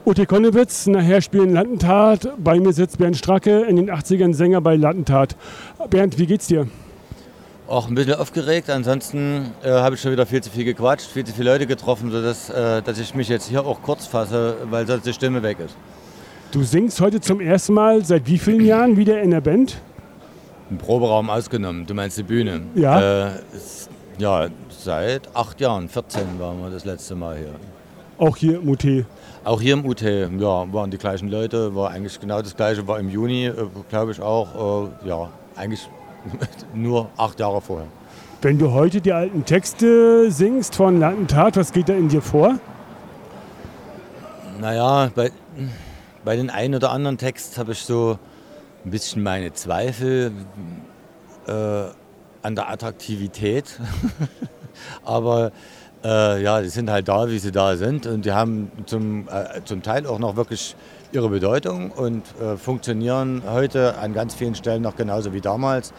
Ute Konnewitz, nachher spielen Lattentat. Bei mir sitzt Bernd Stracke, in den 80ern Sänger bei Lattentat. Bernd, wie geht's dir? Auch ein bisschen aufgeregt, ansonsten habe ich schon wieder viel zu viel gequatscht, viel zu viele Leute getroffen, sodass dass ich mich jetzt hier auch kurz fasse, weil sonst die Stimme weg ist. Du singst heute zum ersten Mal seit wie vielen Jahren wieder in der Band? Im Proberaum ausgenommen, du meinst die Bühne? Ja. Ja, seit 8 Jahren, 14 waren wir das letzte Mal hier. Auch hier im UT? Auch hier im UT, ja, waren die gleichen Leute, war eigentlich genau das Gleiche, war im Juni, glaube ich auch, ja, eigentlich nur 8 Jahre vorher. Wenn du heute die alten Texte singst von Lattentat, was geht da in dir vor? Naja, bei den einen oder anderen Text habe ich so ein bisschen meine Zweifel an der Attraktivität. Aber ja, die sind halt da, wie sie da sind. Und die haben zum Teil auch noch wirklich ihre Bedeutung und funktionieren heute an ganz vielen Stellen noch genauso wie damals.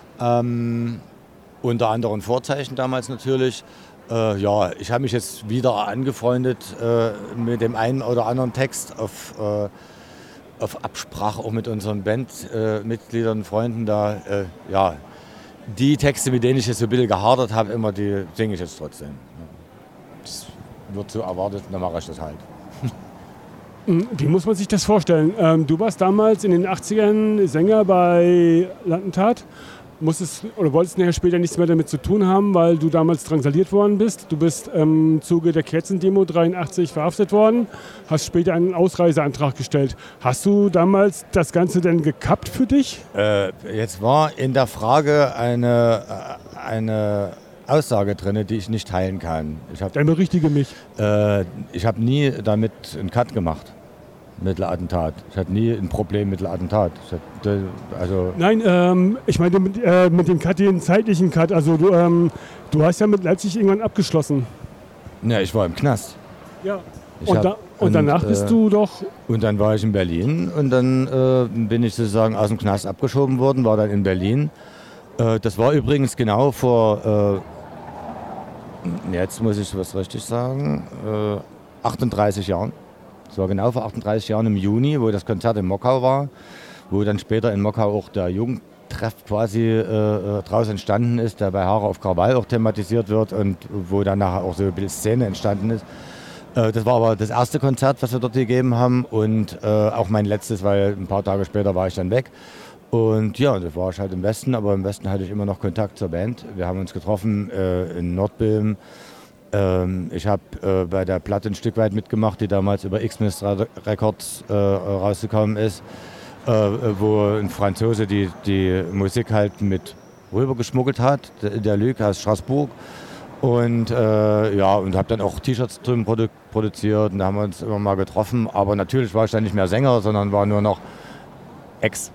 Unter anderen Vorzeichen damals natürlich. Ja, ich habe mich jetzt wieder angefreundet mit dem einen oder anderen Text auf Absprache auch mit unseren Bandmitgliedern, Freunden da. Ja, die Texte, mit denen ich jetzt so ein bisschen gehadert habe, immer, die singe ich jetzt trotzdem. Das wird so erwartet, dann mache ich das halt. Wie muss man sich das vorstellen? Du warst damals in den 80ern Sänger bei Lattentat. Wolltest nachher später nichts mehr damit zu tun haben, weil du damals drangsaliert worden bist. Du bist im Zuge der Kerzendemo 83 verhaftet worden, hast später einen Ausreiseantrag gestellt. Hast du damals das Ganze denn gekappt für dich? Jetzt war in der Frage eine Aussage drin, die ich nicht teilen kann. Dann berichtige mich. Ich habe nie damit einen Cut gemacht. Mit Lattentat. Ich hatte nie ein Problem mit Lattentat. Nein, ich meine mit dem Cut, den zeitlichen Cut. Also du hast ja mit Leipzig irgendwann abgeschlossen. Ja, ich war im Knast. Ja. Und danach bist du doch... Und dann war ich in Berlin und dann bin ich sozusagen aus dem Knast abgeschoben worden, war dann in Berlin. Das war übrigens genau vor, jetzt muss ich was richtig sagen, 38 Jahren. Das war genau vor 38 Jahren im Juni, wo das Konzert in Mockau war, wo dann später in Mockau auch der Jugendtreff quasi draus entstanden ist, der bei Haare auf Krawall auch thematisiert wird und wo dann nachher auch so ein bisschen Szene entstanden ist. Das war aber das erste Konzert, was wir dort gegeben haben und auch mein letztes, weil ein paar Tage später war ich dann weg. Und ja, das war ich halt im Westen, aber im Westen hatte ich immer noch Kontakt zur Band. Wir haben uns getroffen in Nordböhmen. Ich habe bei der Platte ein Stück weit mitgemacht, die damals über X-Miss Records rausgekommen ist, wo ein Franzose die Musik halt mit rübergeschmuggelt hat, der Luc aus Straßburg. Und ja, und habe dann auch T-Shirts drüben produziert und da haben wir uns immer mal getroffen. Aber natürlich war ich dann nicht mehr Sänger, sondern war nur noch Ex.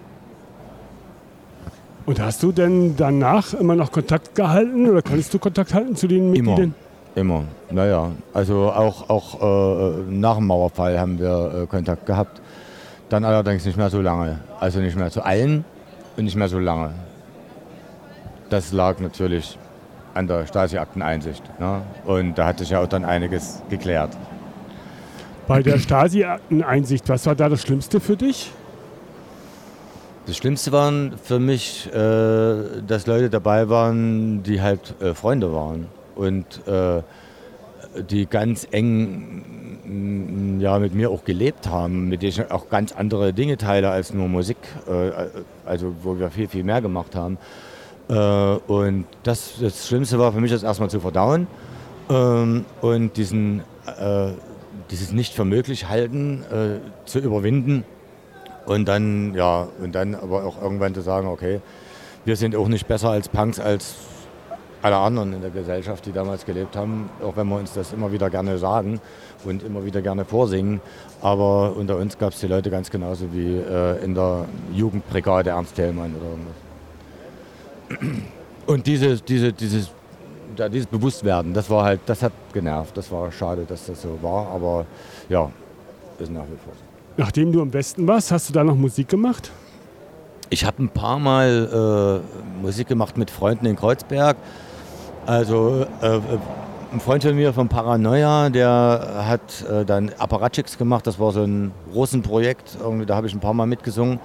Und hast du denn danach immer noch Kontakt gehalten oder konntest du Kontakt halten zu den Mitgliedern? Immer, naja. Also auch nach dem Mauerfall haben wir Kontakt gehabt. Dann allerdings nicht mehr so lange. Also nicht mehr zu allen und nicht mehr so lange. Das lag natürlich an der Stasi-Akteneinsicht. Ne? Und da hat sich ja auch dann einiges geklärt. Bei der Stasi-Akteneinsicht, was war da das Schlimmste für dich? Das Schlimmste waren für mich, dass Leute dabei waren, die halt Freunde waren. Und die ganz eng mit mir auch gelebt haben, mit denen ich auch ganz andere Dinge teile als nur Musik, also wo wir viel, viel mehr gemacht haben. Und das Schlimmste war für mich, das erstmal zu verdauen und dieses nicht für möglich halten zu überwinden und dann aber auch irgendwann zu sagen, okay, wir sind auch nicht besser als Punks, als alle anderen in der Gesellschaft, die damals gelebt haben, auch wenn wir uns das immer wieder gerne sagen und immer wieder gerne vorsingen. Aber unter uns gab es die Leute ganz genauso wie in der Jugendbrigade Ernst Thälmann oder irgendwas. Und dieses Bewusstwerden, das hat genervt. Das war schade, dass das so war, aber ja, ist nach wie vor so. Nachdem du im Westen warst, hast du da noch Musik gemacht? Ich habe ein paar Mal Musik gemacht mit Freunden in Kreuzberg. Also ein Freund von mir von Paranoia, der hat dann Apparatchiks gemacht. Das war so ein Russenprojekt. Irgendwie, da habe ich ein paar Mal mitgesungen.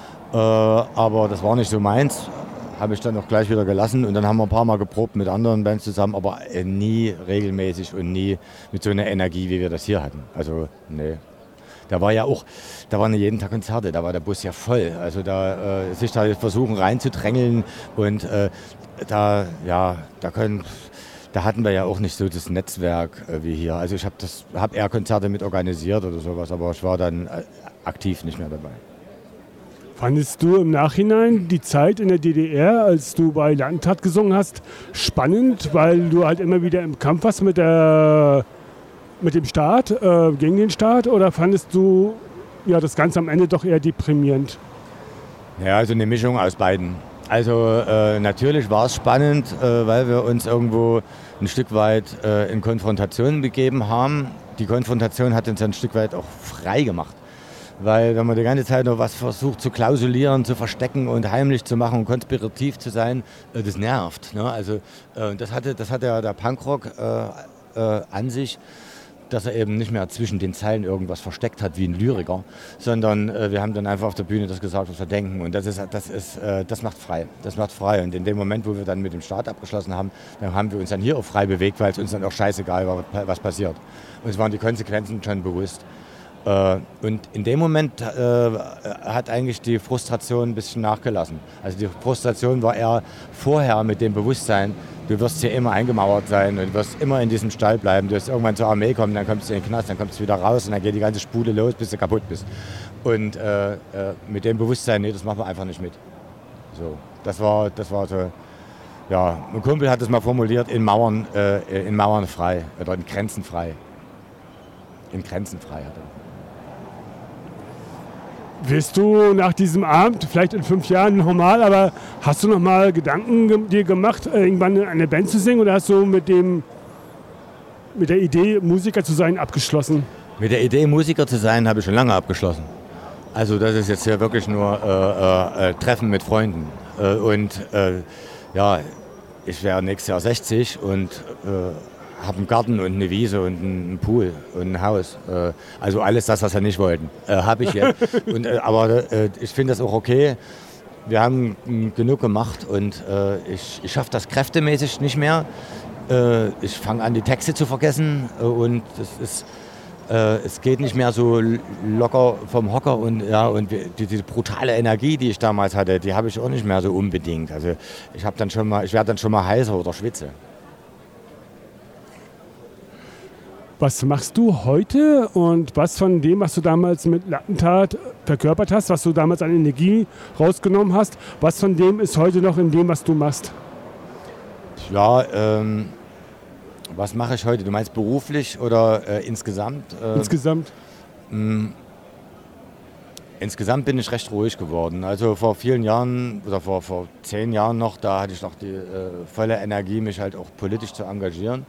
Aber das war nicht so meins. Habe ich dann auch gleich wieder gelassen. Und dann haben wir ein paar Mal geprobt mit anderen Bands zusammen. Aber nie regelmäßig und nie mit so einer Energie, wie wir das hier hatten. Also, nee. Da waren ja jeden Tag Konzerte, da war der Bus ja voll. Also sich da versuchen reinzudrängeln und da hatten wir ja auch nicht so das Netzwerk wie hier. Also ich habe eher Konzerte mit organisiert oder sowas, aber ich war dann aktiv nicht mehr dabei. Fandest du im Nachhinein die Zeit in der DDR, als du bei Lattentat gesungen hast, spannend, weil du halt immer wieder im Kampf warst mit dem Staat, gegen den Staat, oder fandest du das Ganze am Ende doch eher deprimierend? Ja, also eine Mischung aus beiden. Also natürlich war es spannend, weil wir uns irgendwo ein Stück weit in Konfrontation begeben haben. Die Konfrontation hat uns ein Stück weit auch frei gemacht. Weil wenn man die ganze Zeit noch was versucht zu klausulieren, zu verstecken und heimlich zu machen und konspirativ zu sein, das nervt. Ne? Also das hatte ja der Punkrock an sich, dass er eben nicht mehr zwischen den Zeilen irgendwas versteckt hat wie ein Lyriker, sondern wir haben dann einfach auf der Bühne das gesagt, was wir denken, und das macht frei. Das macht frei, und in dem Moment, wo wir dann mit dem Staat abgeschlossen haben, dann haben wir uns dann hier auch frei bewegt, weil es uns dann auch scheißegal war, was passiert. Uns waren die Konsequenzen schon bewusst. Und in dem Moment hat eigentlich die Frustration ein bisschen nachgelassen. Also die Frustration war eher vorher mit dem Bewusstsein, du wirst hier immer eingemauert sein und du wirst immer in diesem Stall bleiben. Du wirst irgendwann zur Armee kommen, dann kommst du in den Knast, dann kommst du wieder raus und dann geht die ganze Spule los, bis du kaputt bist. Und mit dem Bewusstsein, nee, das machen wir einfach nicht mit. So, das war so, ja, ein Kumpel hat es mal formuliert, in Mauern frei oder in Grenzen frei. In Grenzen frei hat er. Wirst du nach diesem Abend, vielleicht in 5 Jahren normal, aber hast du noch mal Gedanken dir gemacht, irgendwann in eine Band zu singen, oder hast du mit der Idee, Musiker zu sein, abgeschlossen? Mit der Idee, Musiker zu sein, habe ich schon lange abgeschlossen. Also das ist jetzt hier wirklich nur Treffen mit Freunden. Ich wäre nächstes Jahr 60 und habe einen Garten und eine Wiese und einen Pool und ein Haus. Also alles das, was wir nicht wollten, habe ich jetzt. Aber ich finde das auch okay. Wir haben genug gemacht und ich schaffe das kräftemäßig nicht mehr. Ich fange an, die Texte zu vergessen und es geht nicht mehr so locker vom Hocker und diese brutale Energie, die ich damals hatte, die habe ich auch nicht mehr so unbedingt. Also ich werde dann schon mal heißer oder schwitze. Was machst du heute, und was von dem, was du damals mit Lattentat verkörpert hast, was du damals an Energie rausgenommen hast, was von dem ist heute noch in dem, was du machst? Ja, was mache ich heute? Du meinst beruflich oder insgesamt? Insgesamt. Insgesamt bin ich recht ruhig geworden. Also vor vielen Jahren oder vor 10 Jahren noch, da hatte ich noch die volle Energie, mich halt auch politisch zu engagieren.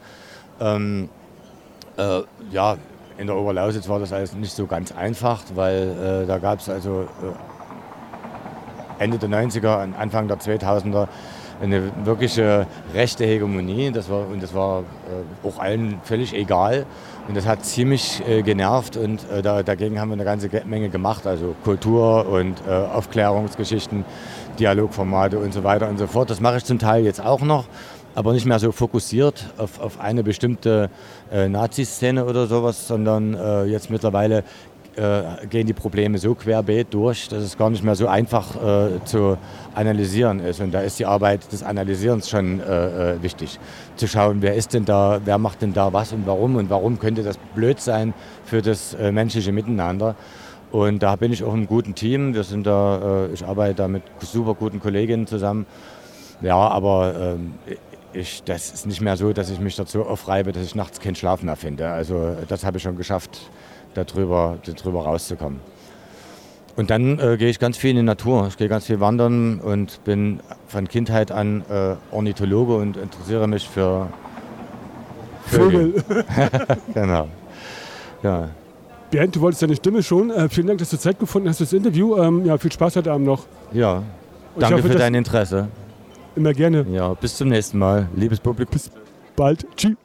In der Oberlausitz war das alles nicht so ganz einfach, weil da gab es also Ende der 90er, Anfang der 2000er eine wirkliche rechte Hegemonie. Das war auch allen völlig egal, und das hat ziemlich genervt, und dagegen haben wir eine ganze Menge gemacht, also Kultur und Aufklärungsgeschichten, Dialogformate und so weiter und so fort. Das mache ich zum Teil jetzt auch noch, aber nicht mehr so fokussiert auf eine bestimmte Nazi-Szene oder sowas, sondern jetzt mittlerweile gehen die Probleme so querbeet durch, dass es gar nicht mehr so einfach zu analysieren ist. Und da ist die Arbeit des Analysierens schon wichtig. Zu schauen, wer ist denn da, wer macht denn da was und warum könnte das blöd sein für das menschliche Miteinander. Und da bin ich auch im guten Team. Ich arbeite da mit super guten Kolleginnen zusammen. Ja, aber das ist nicht mehr so, dass ich mich dazu aufreibe, dass ich nachts keinen Schlaf mehr finde. Also das habe ich schon geschafft, darüber rauszukommen. Und dann gehe ich ganz viel in die Natur. Ich gehe ganz viel wandern und bin von Kindheit an Ornithologe und interessiere mich für Vögel. Genau. Ja. Bernd, du wolltest deine Stimme schon. Vielen Dank, dass du Zeit gefunden hast für das Interview. Viel Spaß heute Abend noch. Ja, danke für dein Interesse. Immer gerne. Ja, bis zum nächsten Mal, liebes Publikum. Bis bald. Tschüss.